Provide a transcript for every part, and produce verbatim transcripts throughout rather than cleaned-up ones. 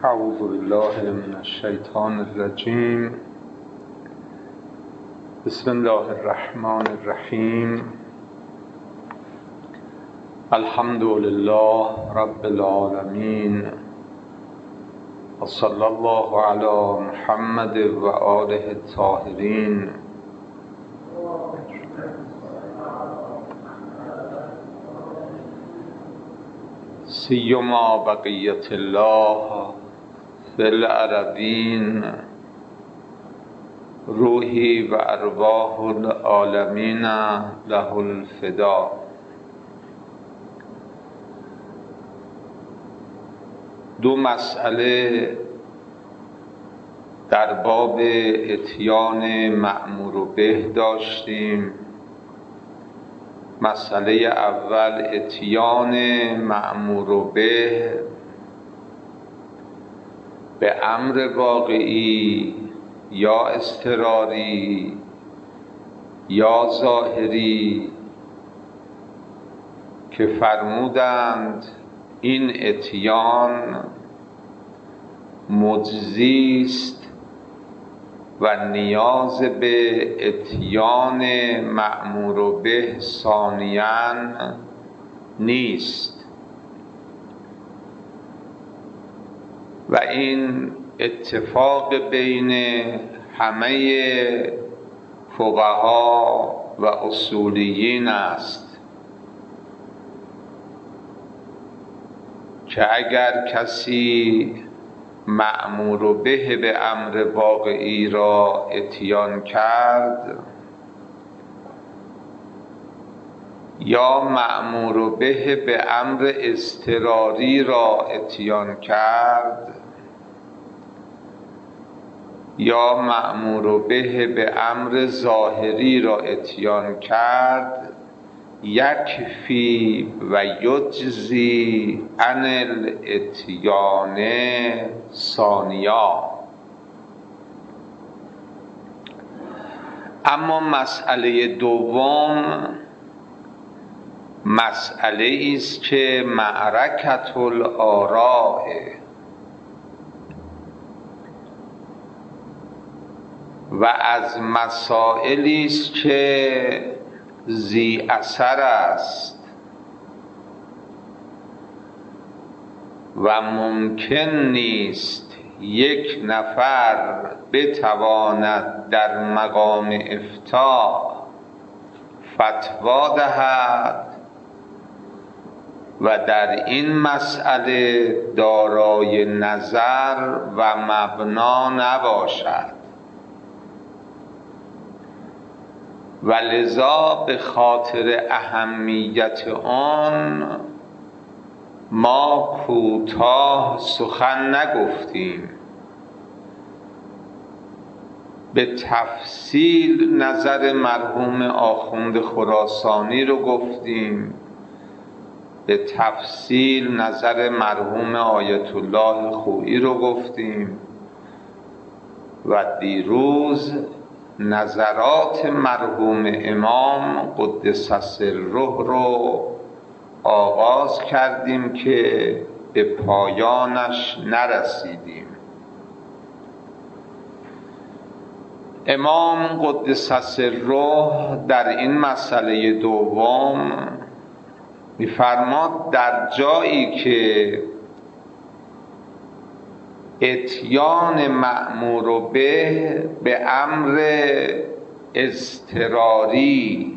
اعوذ بالله من الشیطان الرجیم. بسم الله الرحمن الرحیم. الحمد لله رب العالمین و صلی الله علی محمد و آله الطاهرین. سیما بقیت الله فی الارضین روحی و ارواح العالمین له الفدا. دو مسئله در باب اتیان مأمور به داشتیم. مسئله اول اتیان مأمور به به امر واقعی یا اضطراری یا ظاهری که فرمودند این اتیان مجزی است و نیاز به اتیان مأمور به ثانیاً نیست. و این اتفاق بین همه فقها و اصولیین است که اگر کسی مأمور به به امر واقعی را اتیان کرد یا مأمور به به امر اضطراری را اتیان کرد یا مأمور به به امر ظاهری را اتیان کرد، یکفی و یجزی عن الاتیان ثانیا. اما مسئله دوم مسئله است که معرکة الآراء، و از مسائلی است که ذی اثر است و ممکن نیست یک نفر بتواند در مقام افتاء فتوا دهد و در این مسئله دارای نظر و مبنا نباشد. و لذا به خاطر اهمیت آن ما کوتاه سخن نگفتیم. به تفصیل نظر مرحوم آخوند خراسانی رو گفتیم، به تفصیل نظر مرحوم آیت الله خویی رو گفتیم و دیروز نظرات مرحوم امام قدس سره رو آغاز کردیم که به پایانش نرسیدیم. امام قدس سره در این مسئله دوم می‌فرماد در جایی که اتیان مأمور به به امر اضطراری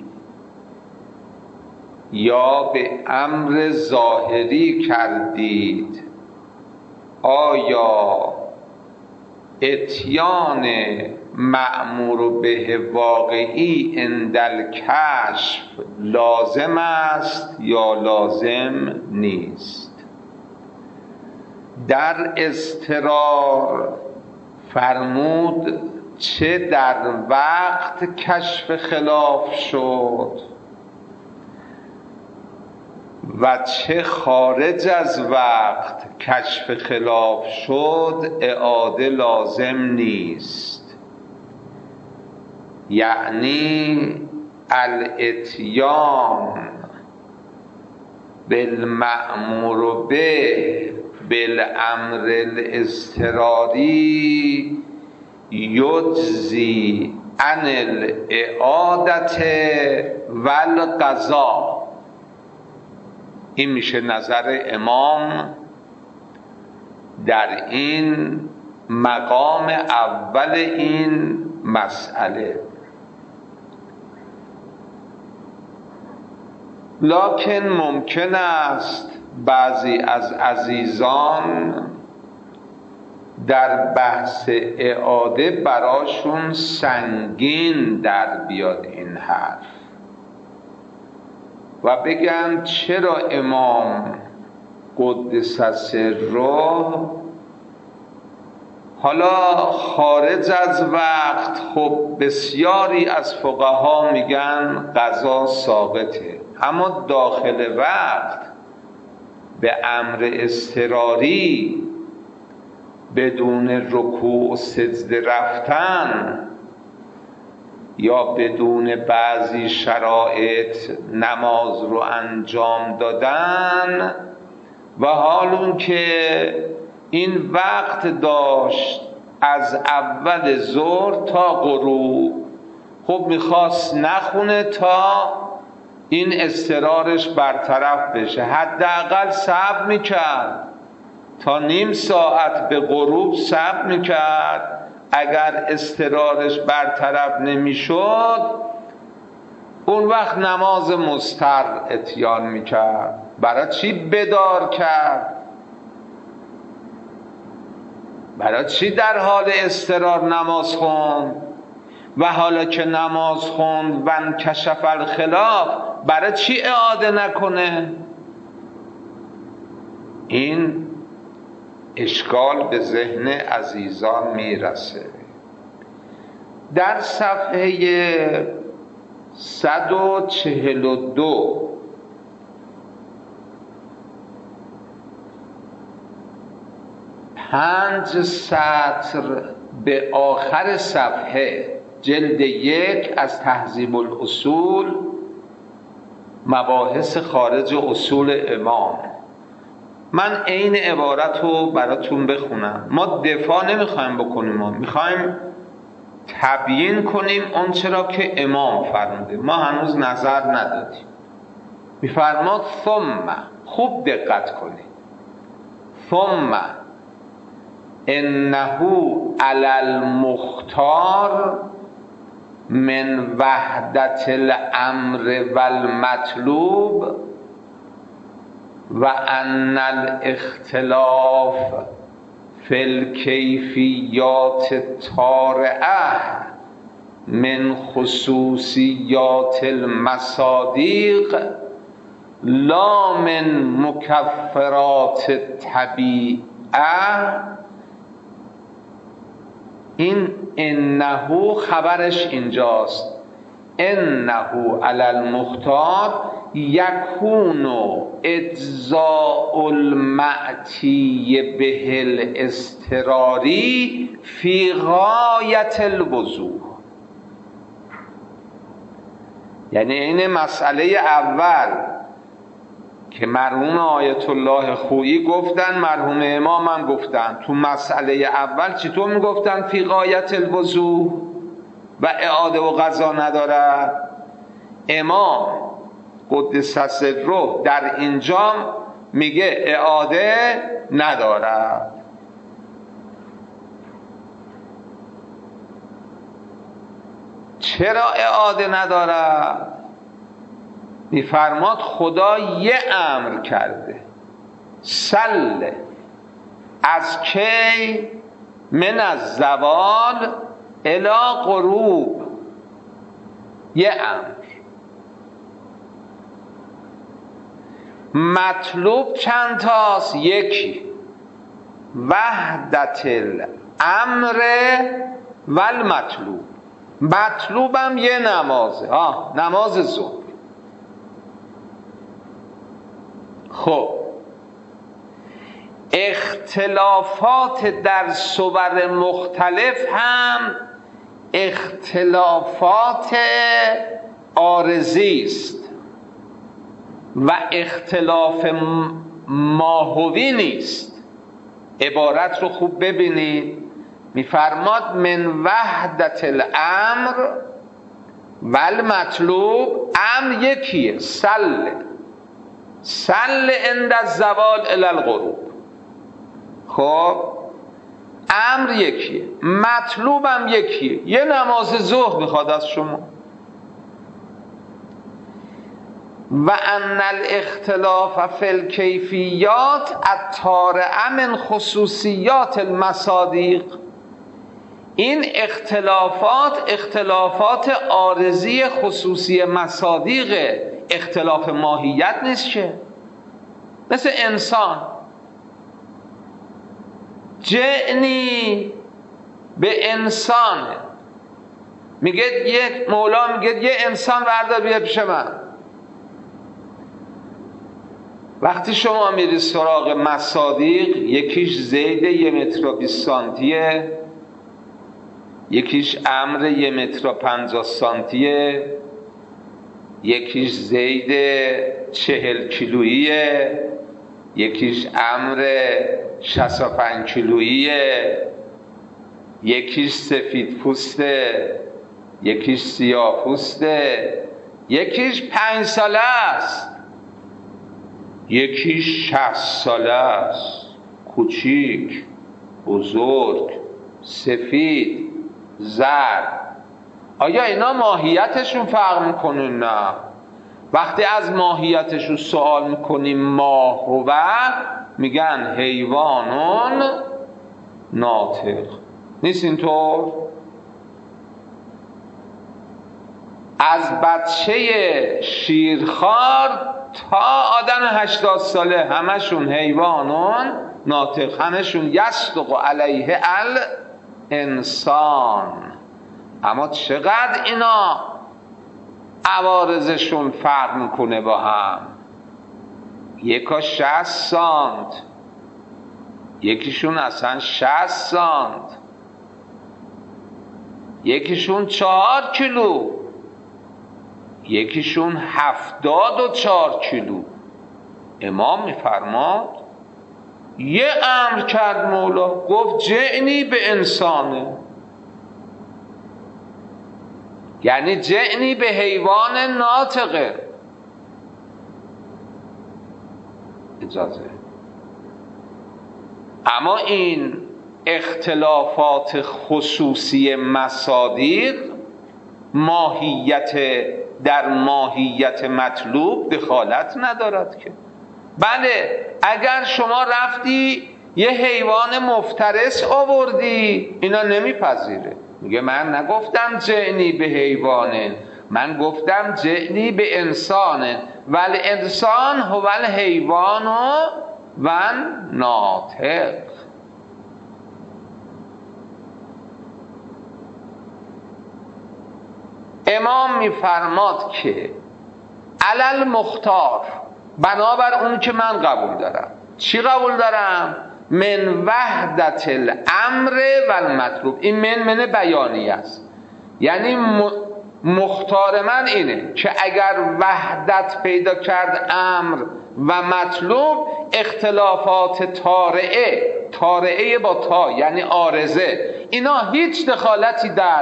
یا به امر ظاهری کردید، آیا اتیان مأمور به واقعی عند الکشف لازم است یا لازم نیست؟ در اضطرار فرمود چه در وقت کشف خلاف شد و چه خارج از وقت کشف خلاف شد اعاده لازم نیست. یعنی الاتیان بالمأمور به بالامر الاضطراری یجزی عن الاعادت و القضا. این میشه نظر امام در این مقام اول این مسئله. لکن ممکن است بعضی از عزیزان در بحث اعاده براشون سنگین در بیاد این حرف و بگن چرا امام قدس سره حالا خارج از وقت، خب بسیاری از فقها میگن قضا ساقطه، اما داخل وقت به امر اضطراری بدون رکوع و سجده رفتن یا بدون بعضی شرایط نماز رو انجام دادن و حال اون که این وقت داشت از اول ظهر تا غروب، خب میخواست نخونه تا این اضطرارش برطرف بشه، حداقل صبر میکرد تا نیم ساعت به غروب صبر میکرد. اگر اضطرارش برطرف نمیشد اون وقت نماز مضطر اتیان میکرد. برای چی بدار کرد؟ برای چی در حال اضطرار نماز خوند؟ و حالا که نماز خوند و انکشف الخلاف برای چی اعاده نکنه؟ این اشکال به ذهن عزیزان میرسه. در صفحه صد و چهل و دو پنج سطر به آخر صفحه جلد یک از تهذیب الاصول، مباحث خارج اصول امام، من عین عبارت رو براتون بخونم. ما دفاع نمیخوایم بکنیم، ما میخوایم تبیین کنیم اون چرا که امام فرموده، ما هنوز نظر ندادیم. میفرماد ثم، خوب دقت کنید، ثم انه علی المختار من وحدت الامر والمطلوب و ان الاختلاف فی الکیفیات الطارئه من خصوصیات المصادیق لا من مکفرات الطبیعه. این انه خبرش اینجاست، انه علی المختار یکون اجزاء المعتی به الاضطراری فی غایت الوضوح. یعنی این مسئله اول که مرحوم آیت الله خویی گفتن، مرحوم امام هم گفتن، تو مسئله اول چطور میگفتن فی غایت الوضوح و اعاده و قضا ندارد؟ امام قدس سره در اینجا میگه اعاده ندارد. چرا اعاده ندارد؟ میفرماد خدا یه امر کرده، سل از کی؟ من از زوال الی غروب، یه امر. مطلوب چند تاست؟ یکی، وحدت الامر والمطلوب. مطلوبم یه نمازه، آه نماز ظهر. خب اختلافات در صور مختلف هم اختلافات عارضی است و اختلاف ماهوی نیست. عبارت رو خوب ببینید، میفرماد من وحدت الامر والمطلوب. امر یکیه، سل سل عند الزوال الی الغروب. خب امر یکیه، مطلوبم یکیه، یه نماز ظهر میخواد از شما. و ان الاختلاف فی الکیفیات الطارئه من خصوصیات المصادیق. این اختلافات اختلافات عارضی خصوصی مصادیق، اختلاف ماهیت نیست که. مثل انسان، جئنی به انسان میگه، یک مولا میگه یه انسان بردار بیا پیش من. وقتی شما میری سراغ مصادیق، یکیش زید یه متر و بیست سانتیه، یکیش امر یه متر و پنجاه سانتیه، یکیش زید چهل کیلوییه، یکیش امر شصت و پنج کیلوییه، یکیش سفید پوسته، یکیش سیاه پوسته، یکیش پنج ساله است، یکیش شصت ساله است، کوچیک، بزرگ، سفید، زرد. آیا اینا ماهیتشون فرق میکنه؟ نه. وقتی از ماهیتشون سوال میکنیم ما هو، میگن حیوانون ناطق. نیست اینطور؟ از بچه شیرخوار تا آدم هشتاد ساله همشون حیوانون ناطق، همشون یصدق علیه الانسان. اما چقدر اینا عوارضشون فرق میکنه با هم. یکا شصت سانت، یکیشون اصلا شصت سانت، یکیشون چهار کیلو، یکیشون هفتاد و چهار کیلو. امام میفرماد یه امر کرد مولا، گفت جئنی به انسانه، یعنی جئنی به حیوان ناطقه. اجازه. اما این اختلافات خصوصی مصادیق ماهیت در ماهیت مطلوب دخالت ندارد که. بله اگر شما رفتی یه حیوان مفترس آوردی، اینا نمیپذیره، میگه من نگفتم جئنی به حیوانه، من گفتم جئنی به انسانه، ولی انسان هو الحیوان و ناطق. امام میفرماد که علل مختار، بنابر اون که من قبول دارم. چی قبول دارم؟ من وحدت الامر و المطلوب. این من من بیانی است، یعنی مختار من اینه که اگر وحدت پیدا کرد امر و مطلوب، اختلافات طارئه، طارئه با تا یعنی عارضه، اینا هیچ دخالتی در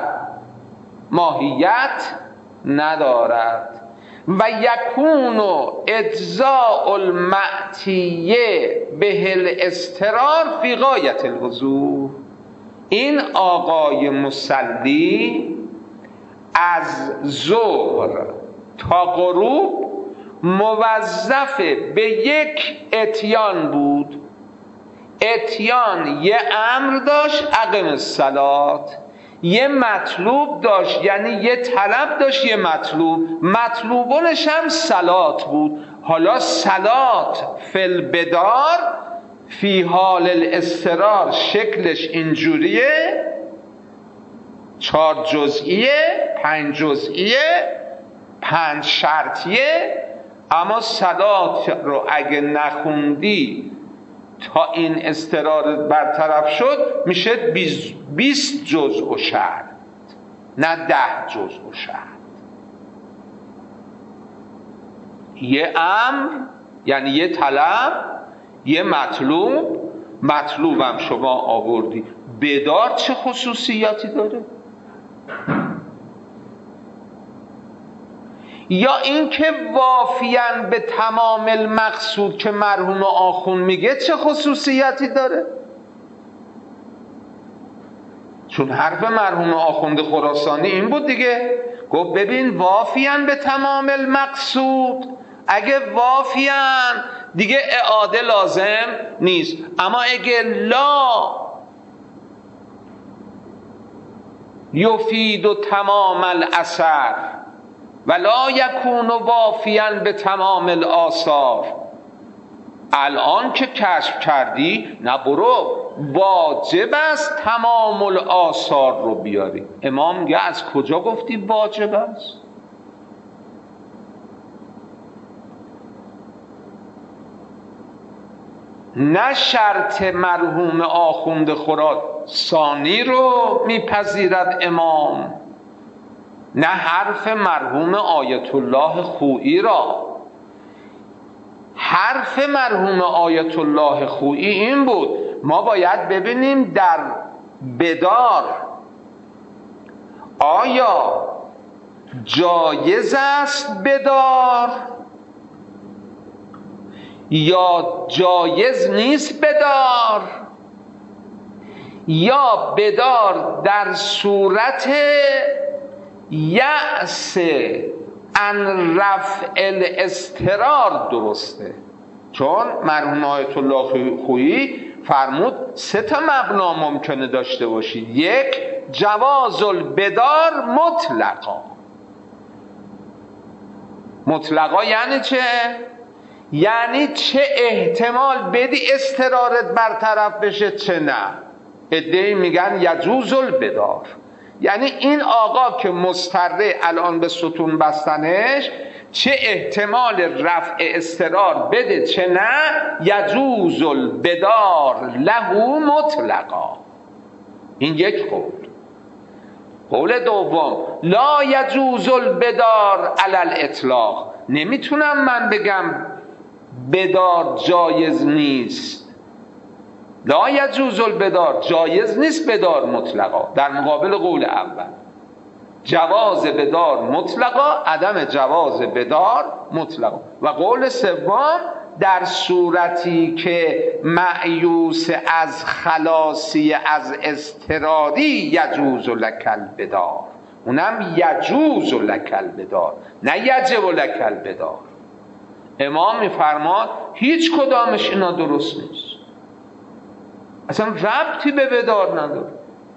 ماهیت ندارد. و یکون اجزاء المعتیه به الاضطرار فی غایت الوضوح. این آقای مصلی از ظهر تا غروب موظف به یک اتیان بود. اتیان یه امر داشت، اقم الصلات، یه مطلوب داشت، یعنی یه طلب داشت، یه مطلوب. مطلوبونش هم صلات بود. حالا صلات فی البدار فی حال الاضطرار شکلش اینجوریه، چهار جزئیه، پنج جزئیه، پنج شرطیه. اما صلات رو اگه نخوندی تا این اضطرار برطرف شد، میشه بیست جزء و شرط، نه ده جزء و شرط. یه امر یعنی یه طلب، یه مطلوب، مطلوبم شما آوردی. بدار چه خصوصیاتی داره؟ یا اینکه وافیاً به تمام المقصود که مرحوم آخوند میگه چه خصوصیاتی داره؟ چون حرف مرحوم آخوند خراسانی این بود دیگه، گفت ببین وافیاً به تمام المقصود، اگه وافیاً دیگه اعاده لازم نیست، اما اگه لا یفید و تمام الاثر ولا یکون وافیاً به تمام الآثار، الان که کشف کردی نه برو، واجب است تمام الآثار رو بیاری. امام میگه از کجا گفتی واجب است؟ نه شرط مرحوم آخوند خراسانی رو میپذیرد امام، نه حرف مرحوم آیت الله خویی را. حرف مرحوم آیت الله خویی این بود ما باید ببینیم در بدار آیا جایز است بدار یا جایز نیست بدار، یا بدار در صورت یأس ان رفع الاضطرار درسته. چون مرحوم آیت الله خویی فرمود سه تا مبنا ممکنه داشته باشید. یک، جواز البدار مطلقا. مطلقا یعنی چه؟ یعنی چه احتمال بدی اضطرارت برطرف بشه چه نه. عده‌ای میگن یجوز البدار، یعنی این آقا که مضطره الان به ستون بستنش، چه احتمال رفع اضطرار بده چه نه، یجوز البدار له مطلقا. این یک قول. قول دوم، لا یجوز البدار علی الاطلاق. نمیتونم من بگم بدار جایز نیست. لا یجوز البدار، جایز نیست بدار مطلقا، در مقابل قول اول. جواز بدار مطلقا، عدم جواز بدار مطلقا. و قول سوم، در صورتی که مأیوس از خلاصی از اضطراری یجوز لک البدار، اونم یجوز لک البدار نه یجب لک البدار. امام میفرماد هیچ کدامش اینا درست نیست، اصلا ربطی به بدار نداره.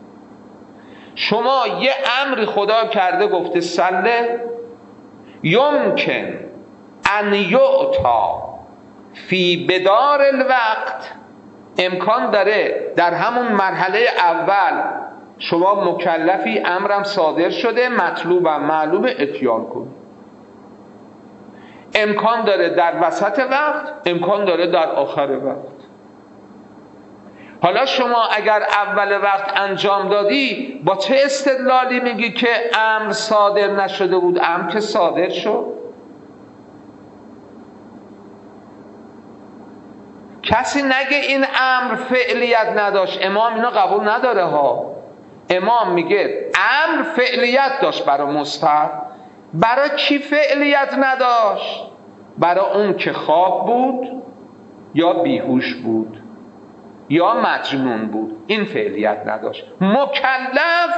شما یه امری خدا کرده گفته سله، یمکن ان یعطا فی بدار الوقت، امکان داره در همون مرحله اول شما مکلفی، امرم صادر شده، مطلوبم معلومه اتیان کنی. امکان داره در وسط وقت، امکان داره در آخر وقت. حالا شما اگر اول وقت انجام دادی با چه استدلالی میگی که امر صادر نشده بود؟ امر که صادر شد. کسی نگه این امر فعلیت نداشت. امام اینا قبول نداره ها. امام میگه امر فعلیت داشت برای مستحب. برای کی فعلیت نداشت؟ برای اون که خواب بود یا بیهوش بود یا مجنون بود، این فعلیت نداشت. مکلف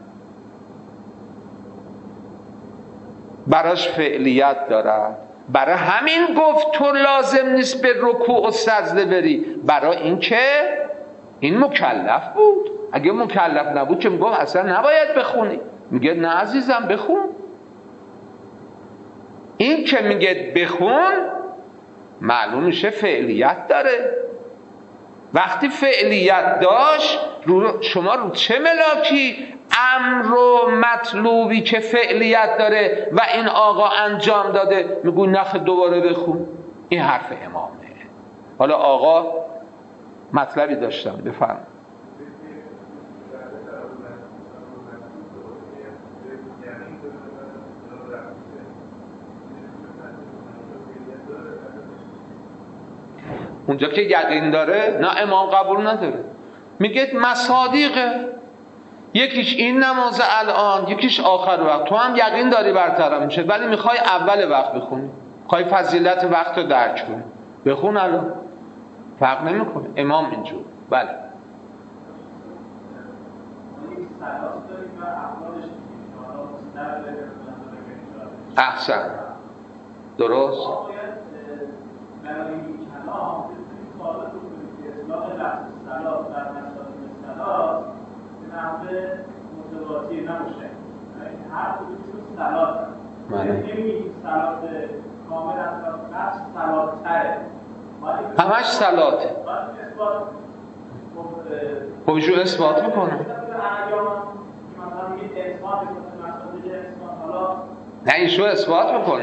براش فعلیت دارد. برای همین گفت تو لازم نیست به رکوع و سجده بری، برای این که این مکلف بود. اگه مکلف نبود که میگفت اصلا نباید بخونی، میگه نه عزیزم بخون. این که میگه بخون معلوم میشه فعلیت داره. وقتی فعلیت داشت، رو شما رو چه ملاکی امر و مطلوبی که فعلیت داره و این آقا انجام داده میگو نخ دوباره بخون؟ این حرف امامه. حالا آقا مطلبی داشتم، بفرم. اونجا که یقین داره نه امام قبول نداره، میگه مصادیقه، یکیش این نماز الان یکیش آخر وقت، تو هم یقین داری برطرف میشه ولی میخوای اول وقت بخونی، میخوای فضیلت وقت رو درک کنی، بخون الان، فرق نمیکنه. امام اینجور. بله احسن، درست. همش صلاته، خب ایشون اثبات میکنه. نه ایشون اثبات میکنه.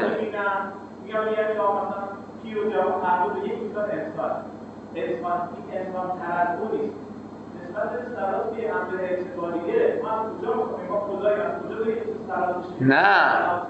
نه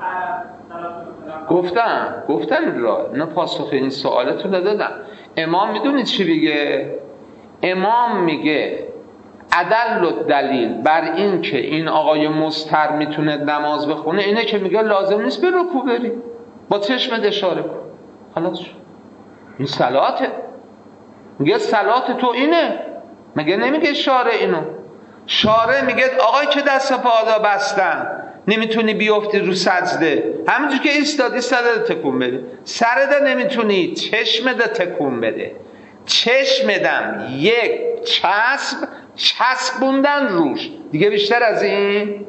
گفتم گفتم را نه پاسخ این سوالتون رو دادم. امام میدونید چی بگه؟ امام میگه عدل دلیل بر این که این آقای مضطر میتونه نماز بخونه اینه که میگه لازم نیست به رکوع بری، با چشمت اشاره کن خلاص شد. این صلاته، میگه صلات تو اینه، مگه نمیگه شارع اینو؟ شارع میگه آقای که دست پادا بستن نمیتونی بیفتی رو سجده، همینجور که ایستادی سرت تکون بده، سرت نمیتونی چشمت تکون بده، چشمدم یک چسب چسبوندن روش، دیگه بیشتر از این؟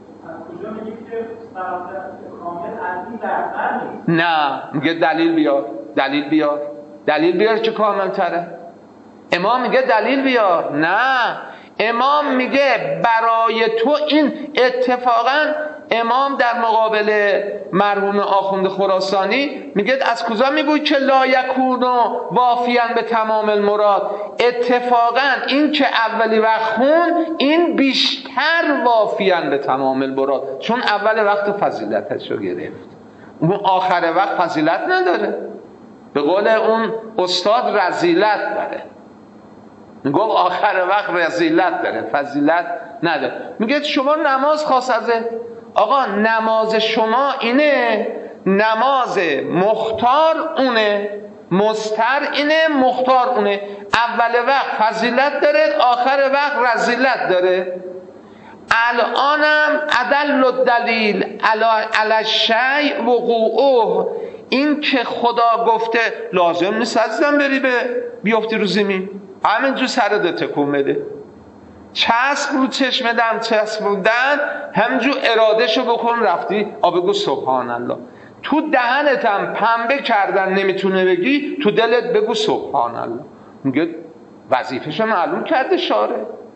نه میگه دلیل بیار، دلیل بیار، دلیل بیار که کامل تره. امام میگه دلیل بیار، نه امام میگه برای تو این. اتفاقا امام در مقابل مرحوم آخوند خراسانی میگه از کجا میگوی که لا یکونو وافیان به تمام المراد؟ اتفاقا این که اولی وقت خون این بیشتر وافیان به تمام المراد، چون اول وقت فضیلتش رو گرفت، اون آخر وقت فضیلت نداره. به قول اون استاد رذیلت داره، میگه آخر وقت رذیلت داره، فضیلت نداره. میگه شما نماز خواست ازه، آقا نماز شما اینه، نماز مختار اونه، مضطر اینه، مختار اونه. اول وقت فضیلت داره، آخر وقت رذیلت داره. الانم عدل الدلیل علی الشیء وقوعه، این که خدا گفته لازم نیست عزیزم بری به بیافتی رو زمین، همینجور سرت تکون بده، چسب رو چشم دم چسب بودن، همینجور ارادهشو بکن رفتی آ بگو سبحان الله. تو دهنتم پنبه کردن نمیتونه بگی، تو دلت بگو سبحان الله. میگه وظیفه‌شو معلوم کرده شارع.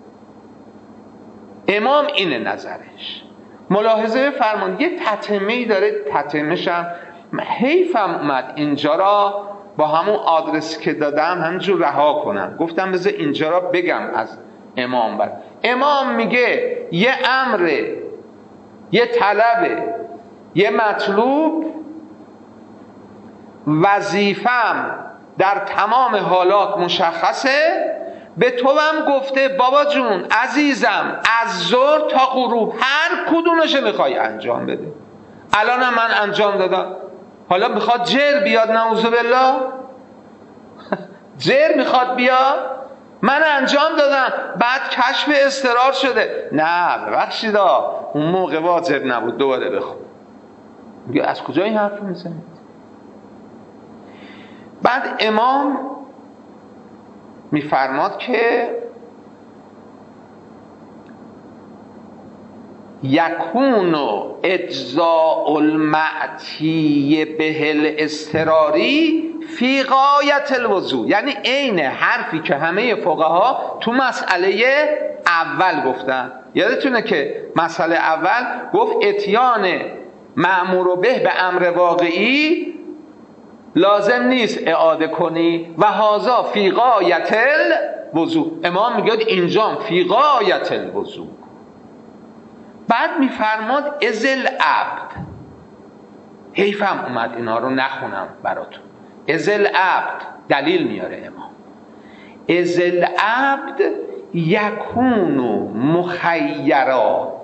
امام اینه نظرش. ملاحظه فرمان یه تتمه‌ای داره، تتمه‌ش هم حیفم اومد اینجا را با همون آدرسی که دادم همینجور رها کنم، گفتم بذار اینجا را بگم از امام بر. امام میگه یه امره، یه طلبه، یه مطلوب، وظیفم در تمام حالات مشخصه. به تو هم گفته بابا جون عزیزم از ظهر تا غروب هر کدومش میخوای انجام بده. الانم من انجام دادم، حالا میخواد جر بیاد نعوذ بالله، جر میخواد بیاد، من انجام دادم بعد کشف اضطرار شده، نه ببخشید اون موقع واجب نبود دوباره بخون. میگه از کجا این حرف میزنید؟ بعد امام میفرماد که یکون اجزاء المعتی به الاضطراری فی غایت الوضوء، یعنی عین حرفی که همه فقها تو مسئله اول گفتن. یادتونه که مسئله اول گفت اتیان مأمور به به امر واقعی لازم نیست اعاده کنی و هذا فی غایت الوضوء. امام میگه اینجا فی غایت الوضوء. بعد میفرماد ازل عبد، حیفم اومد اینا رو نخونم براتون. ازل عبد دلیل میاره امام. اذ العبد یکون مخیرا،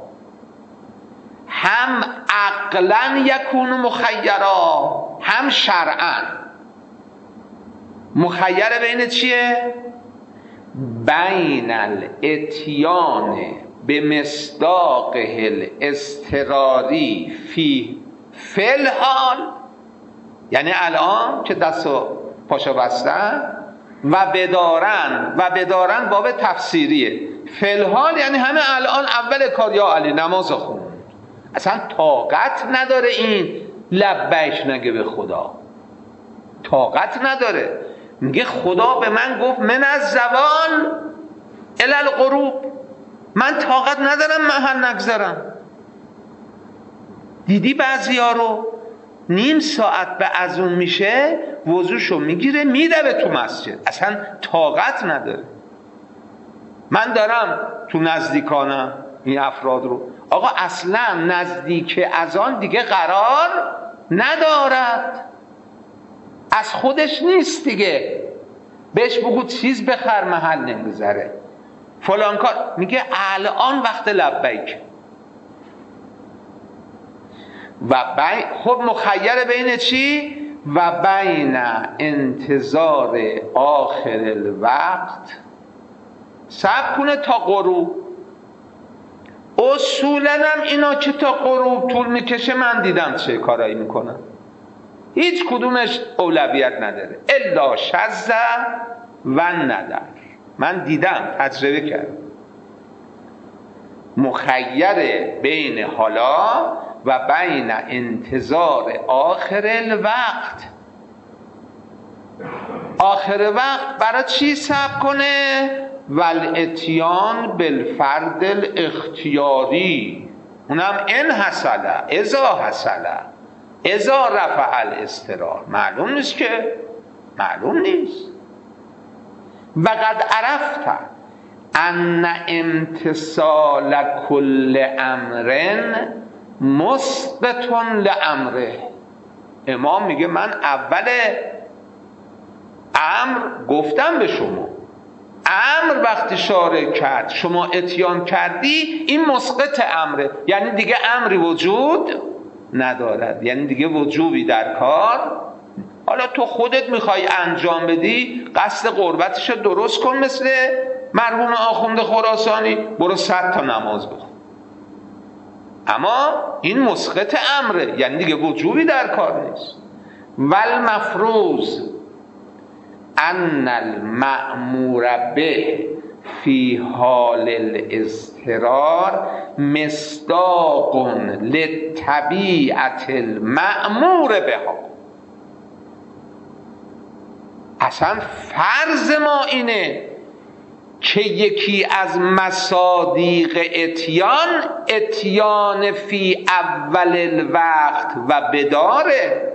هم عقلا یکون مخیرا هم شرعا. مخیر بین چیه؟ بین الاتیان به مصداقه الاضطراری فی فی الحال، یعنی الان که دست و پاشو بستن، و بدارن و بدارن باب تفسیریه. فی الحال یعنی همه الان اول کار یا علی نماز خوند، اصلا طاقت نداره این لبیک نگه به خدا، طاقت نداره. میگه خدا به من گفت من از زوال الی الغروب، من طاقت ندارم محل نگذارم. دیدی بعضیا رو نیم ساعت به از اون میشه وضوشو میگیره میره به تو مسجد، اصلا طاقت نداره. من دارم تو نزدیکانم این افراد رو، آقا اصلا نزدیک از آن دیگه قرار ندارد، از خودش نیست دیگه. بهش بگو چیز بخر محل نمیذاره، فلان کار، میگه الان وقت لبیک. و بین خب مخیر بین چی؟ و بین انتظار آخر الوقت، صبر کنه تا غروب. اصولا هم اینا که تا غروب طول میکشه من دیدم چه کارایی میکنن، هیچ کدومش اولویت نداره الا شذ و ندر. من دیدم، تجربه کردم. مخیر بین حالا و بین انتظار آخر الوقت. آخر وقت برای چی صبر کنه؟ والاتیان بالفرد الاختیاری، اونم ان حصل اذا حصل اذا رفع الاضطرار. معلوم نیست که، معلوم نیست. و قد عرفت ان امتثال کل امر مثبت لامره. امام میگه من اول امر گفتم به شما، امر وقتی شارع کرد شما اتیان کردی، این مسقط امره، یعنی دیگه امری وجود ندارد، یعنی دیگه وجوبی در کار. حالا تو خودت میخوای انجام بدی، قصد قربتشو درست کن، مثل مرحوم آخوند خراسانی، برو صد تا نماز بخون، اما این مسقط امره، یعنی دیگه وجوبی در کار نیست. والمفروض ان المأمور به فی حال الاضطرار مصداق للطبیعت المأمور بها. اصلا فرض ما اینه که یکی از مصادیق اتیان اتیان فی اول الوقت و بداره،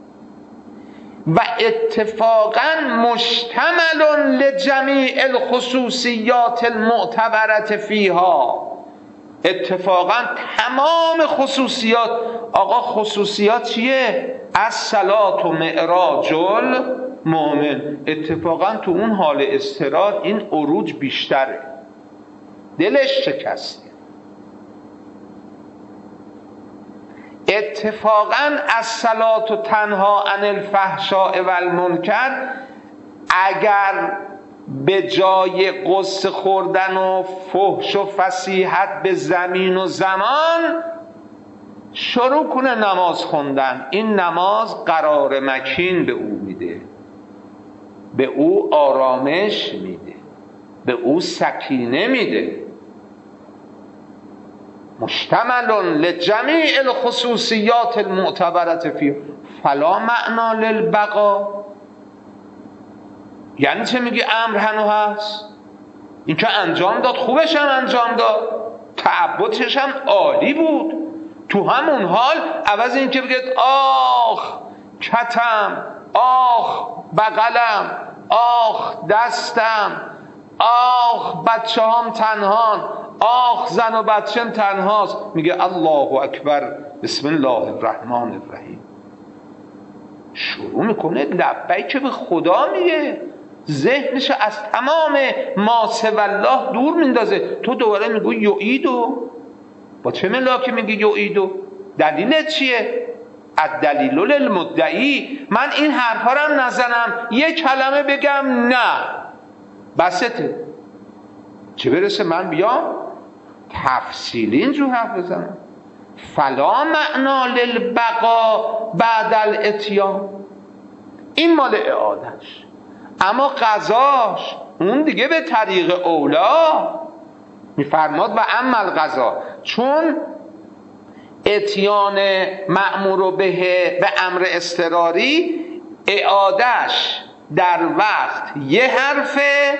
و اتفاقا مشتمل لجمیع الخصوصیات المعتبرت فیها. اتفاقا تمام خصوصیات، آقا خصوصیات چیه؟ الصلاة و معراج المؤمن. اتفاقا تو اون حال اضطرار این عروج بیشتره، دلش شکسته. اتفاقا الصلاة تنها عن الفحشاء و المنکر، اگر به جای قصه خوردن و فحش و فصیحت به زمین و زمان شروع کنه نماز خوندن، این نماز قرار مکین به او میده، به او آرامش میده، به او سکینه میده. مشتمل لجمیع الخصوصیات المعتبرت فیه فلا معنا للبقا. یعنی چه میگی؟ امر هنو هست، این که انجام داد، خوبش هم انجام داد، تعبدش هم عالی بود. تو همون حال عوض این که بگید آخ کتم، آخ بغلم، آخ دستم، آخ بچه هم تنهان، آخ زن و بچم تنهاست، میگه الله اکبر بسم الله الرحمن الرحیم. شروع میکنه لبیک به خدا میگه، ذهنش از تمام ما سوی الله دور میندازه. تو دوباره میگو یعیدو، با چه ملاکی میگی یعیدو؟ دلیلت چیه؟ الدلیل للمدعی. من این حرفا رو هم نزنم، یه کلمه بگم نه بسته، چه برسه من بیام تفصیلی اینجور حرف بزنم. فلا معنا للبقا بعد الاتیان، این مال اعادش. اما قضاش اون دیگه به طریق اولا میفرماد و اما القضا، چون اتیان مأمور به به امر اضطراری اعادش در وقت یه حرفه،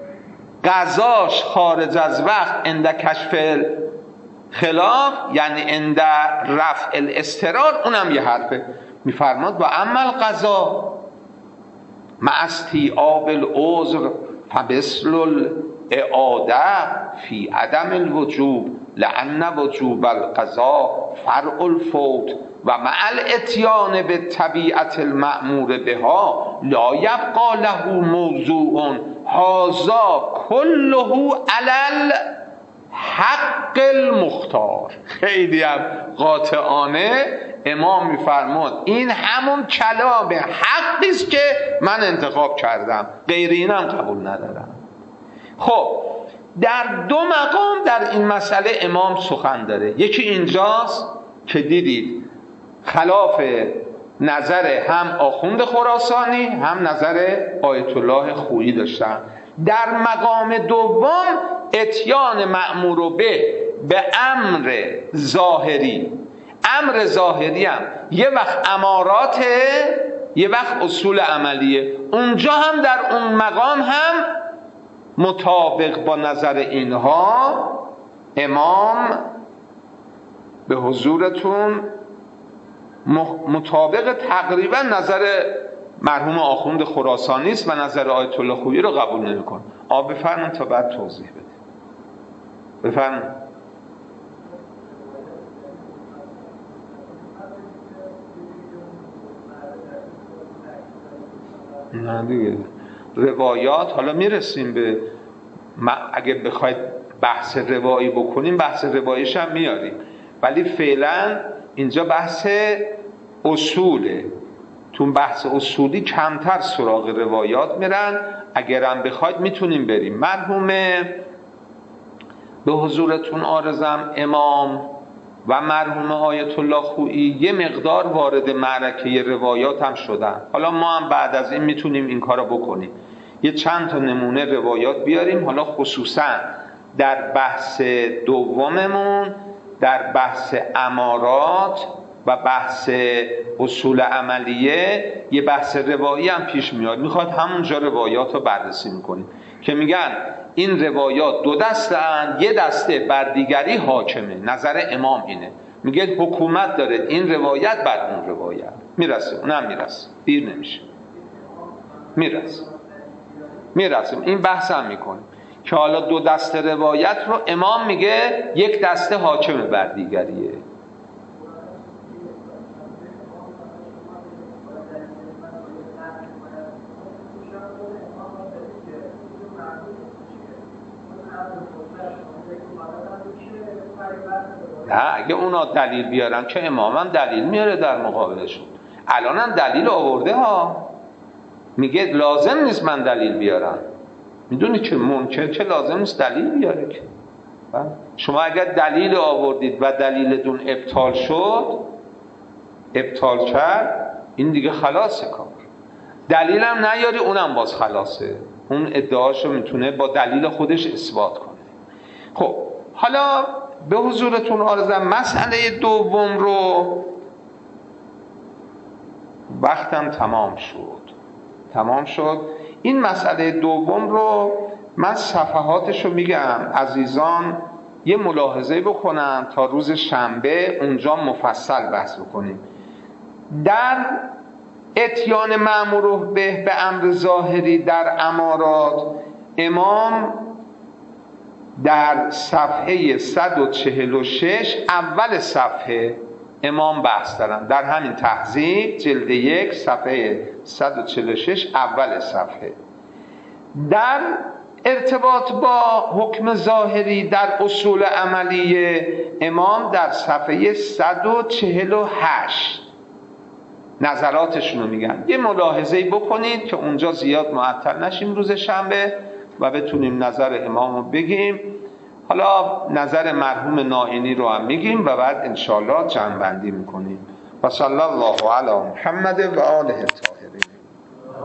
قضاش خارج از وقت عند کشف خلاف، یعنی عند رفع الاضطرار اونم یه حرفه. میفرماد و اما القضا مع استیعاب العذر فمثل الاعاده فی عدم الوجوب لأن وجوب القضاء فرع الفوت و مع الاتیان بالطبیعة المأمور بها لا یبقى له موضوع هذا کله علی الحق المختار. خیلی هم قاطعانه امام میفرماد این همون کلام حقی است که من انتخاب کردم، غیر اینم قبول ندارم. خب در دو مقام در این مسئله امام سخن داره. یکی اینجاست که دیدید خلاف نظر هم آخوند خراسانی هم نظر آیت الله خویی داشتن. در مقام دوم اتیان مأمور به به امر ظاهری، امر ظاهری هم یه وقت اماراته یه وقت اصول عملیه. اونجا هم در اون مقام هم مطابق با نظر اینها امام به حضورتون مطابق تقریبا نظر مرحوم آخوند خراسانی است و نظر آیت الله خویی رو قبول نمی‌کنه. آ بفرمایید تا بعد توضیح بده. بفرمایید. نه دیگه روایات، حالا میرسیم به اگه بخواید بحث روایی بکنیم بحث رواییش هم میاریم، ولی فعلا اینجا بحث اصوله. تو بحث اصولی کمتر سراغ روایات میرن. اگرم بخواید میتونیم بریم. مرحوم به حضورتون عارضم امام و مرحوم آیت الله خویی یه مقدار وارد معرکه روایات هم شدن. حالا ما هم بعد از این میتونیم این کارو بکنیم، یه چند تا نمونه روایات بیاریم. حالا خصوصا در بحث دوممون در بحث امارات و بحث اصول عملیه یه بحث روایی هم پیش میاد، میخواد همونجا روایات رو بررسی میکنیم که میگن این روایات دو دسته اند، یه دسته بر دیگری حاکمه. نظر امام اینه، میگه حکومت داره این روایت بر اون روایت. میرسه اونم میرسه، دیر نمیشه، میرسه میرسیم این بحث هم میکنیم که حالا دو دسته روایت رو امام میگه یک دسته حاکمه بر دیگریه. نه اگه اونا دلیل بیارن که امام هم دلیل میاره در مقابلشون. الان هم دلیل آورده ها، میگه لازم نیست من دلیل بیارم. میدونی که منکر که لازم نیست دلیل بیاره که. شما اگر دلیل آوردید و دلیلتون ابطال شد، ابطال کرد، این دیگه خلاصه کار. دلیل هم نیاری اونم باز خلاصه، اون ادعاشو میتونه با دلیل خودش اثبات کنه. خب حالا به حضورتون عرضم مسئله دوم رو، وقتم تمام شد تمام شد این مسئله دوم رو من صفحاتش رو میگم، عزیزان یه ملاحظه بکنن تا روز شنبه اونجا مفصل بحث بکنیم. در اتیان مأمور به به امر ظاهری در امارات، امام در صفحه صد و چهل و شش اول صفحه امام بحث دارن در همین تهذیب جلد یک صفحه صد و چهل و شش اول صفحه. در ارتباط با حکم ظاهری در اصول عملی امام در صفحه صد و چهل و هشت نظراتشون رو میگن. یه ملاحظه‌ای بکنید که اونجا زیاد معطل نشیم روز شنبه و بتونیم نظر امام رو بگیم. حالا نظر مرحوم نائینی رو هم میگیم و بعد انشاءالله جمع بندی میکنیم. و صلی الله علی محمد و آله الطاهرین.